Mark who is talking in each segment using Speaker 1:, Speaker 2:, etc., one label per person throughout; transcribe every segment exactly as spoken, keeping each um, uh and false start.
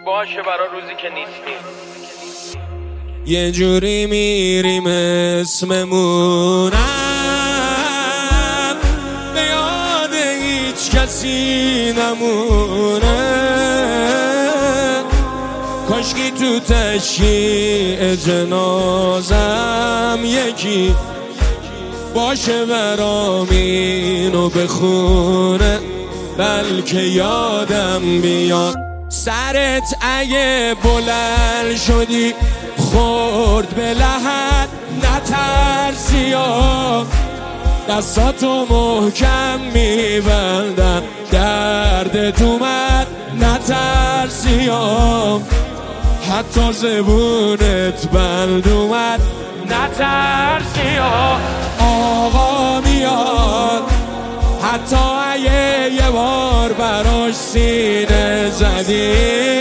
Speaker 1: باشه برا روزی که نیستی.
Speaker 2: یه جوری میریم اسممونم به یاد هیچ کسی نمونه، کاشکی تو تشییع جنازم یکی باشه برام اینو بخونه، بلکه یادم بیاد سرت اگه بلند شدی خورد به لحد نترسی یا دستاتو محکم میبندم، دردت اومد نترسی یا حتی زبونت بند اومد نترسی یا آقا میاد حتی اگه یه بار براش سینه زدی،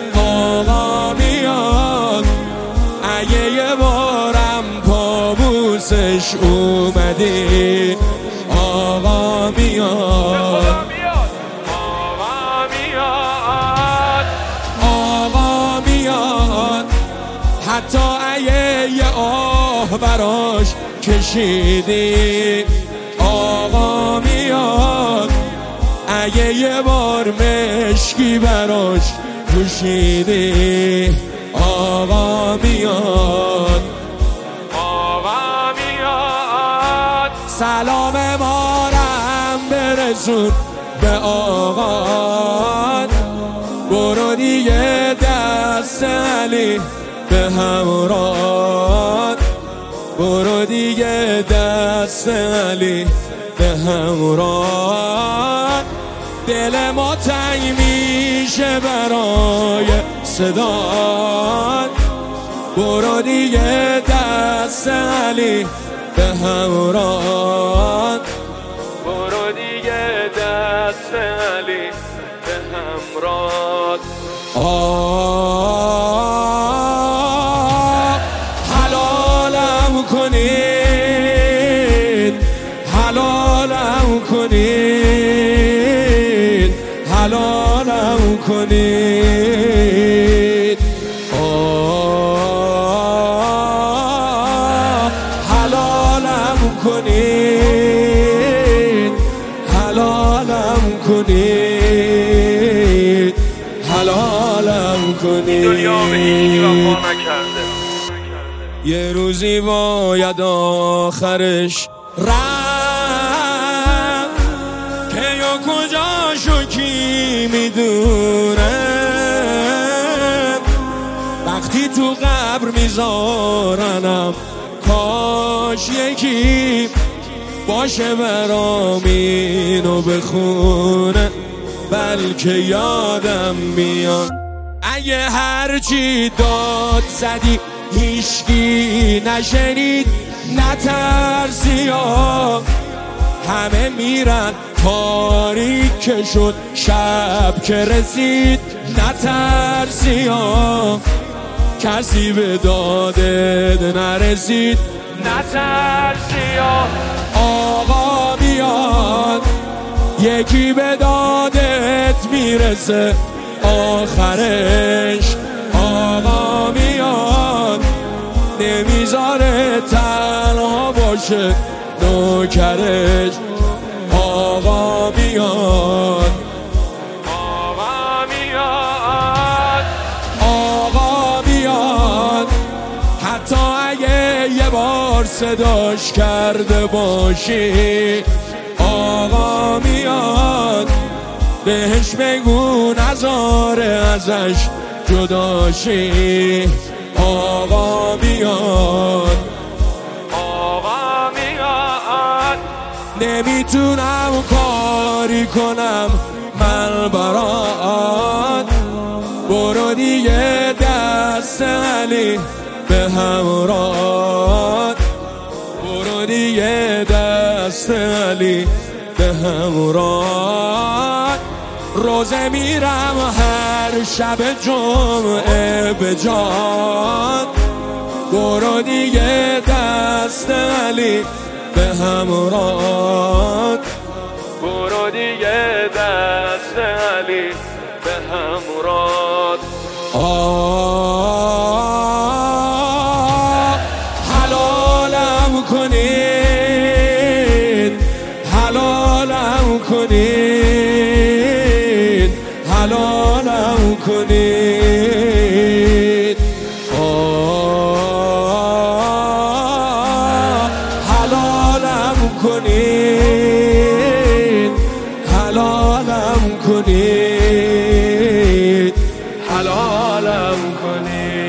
Speaker 2: آقا میاد اگه یه بارم پابوسش اومدی، آقا میاد آقا میاد آقا میاد حتی اگه یه آه براش کشیدی، آقا میاد اگه یه بار مشکی براش پوشیدی، آقا میاد آقا میاد سلام مارم برسون به آقا، برو دیگه دست علی به همراه، برو دیگه دست علی به همراه، دل ما تنگ میشه برای صدات، برو دیگه دست علی به همراه، برو دیگه دست علی به همراه. آه حلالم کنید حلالم کنید حلالم کنید، آه حلالم کنید حلالم کنید حلالم کنید.
Speaker 1: دنیا به هیچی وفا نکرده،
Speaker 2: یه روزی باید آخرش رفت که یا کجاشو کی میدونه، وقتی تو قبر میذارنم کاش یکی باشه برام اینو بخونه، بلکه یادم میاد اگه هرچی داد زدی هیچکی نشنید نترسی یا همه میرن تاریک که شد شب که رسید، نترسی یا کسی به دادت نرسید، نترسی یا آقا میاد یکی به دادت میرسه آخرش، آقا میاد نمیذاره تنها باشه نوکرش، آقا میاد آقا میاد آقا میاد حتی اگه یه بار صداش کرده باشی، آقا میاد بهش بگو نذاره ازش جداشی، آقا میاد آقا میاد نمیتونم کاری کنم من برات، برو دیگه دست علی به همراه، برو دیگه دست علی به همراه، روزه میرم هر شب جمعه به جان، برو دیگه دست علی به همراه، برو دیگه دست علی به همراه. آه حلالم کنید حلالم کنید حلالم کنید آه حلالم کنید حلالم کنید حلالم کنید